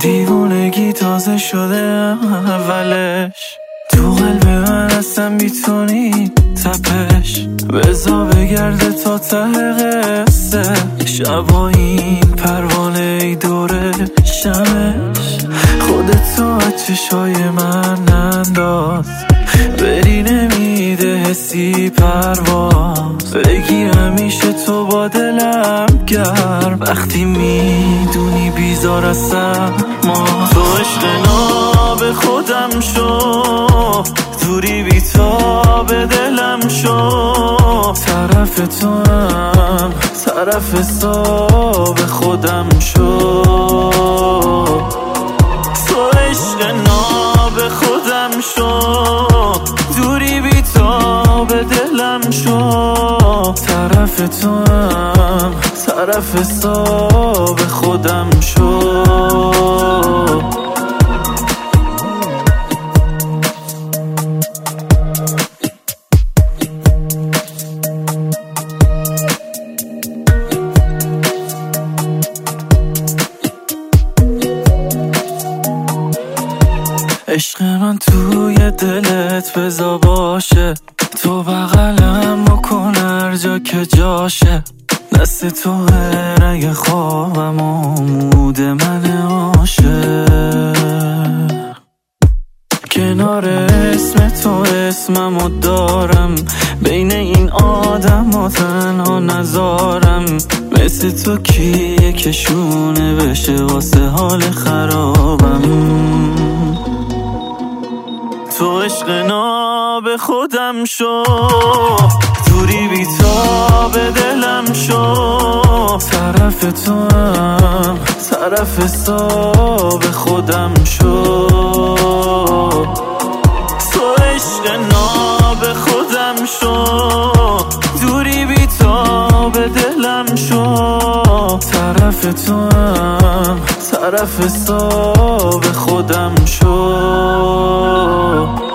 دیوونگی تازه شده اولش، تو قلب من هستم بیتونی تپش، بزا بگرده تا ته قصه، شبا این پروانه ای دوره شمش، خودتو از چشای من انداز، بری نمیده حسی پرواز، بگی همیشه تو با دلم گرم، وقتی میدونی بیزار هستم ما، تو عشق ناب خودم شو، دوری بیتاب دلم شو، طرف تو هم طرف حساب خودم شو، تو عشق ناب خودم شو، دوری بیتاب دلم شو، طرف تو هم طرف حساب خودم شو. عشق من توی دلت بزا باشه، تو بغلم بکن هر جا که جاشه، دست تو رنگ خوابم آمود من عاشق، کنار اسم تو اسممو دارم، بین این آدم ها تنها نزارم، مثل تو کیه که شونه بشه واسه حال خرابم، تو عشق ناب خودم شو، دوری بیتاب دلم شو، طرف تو هم طرف حساب خودم شو، تو عشق ناب خودم شو، دوری بیتاب دلم شو، طرف تو هم طرف حساب خودم شو.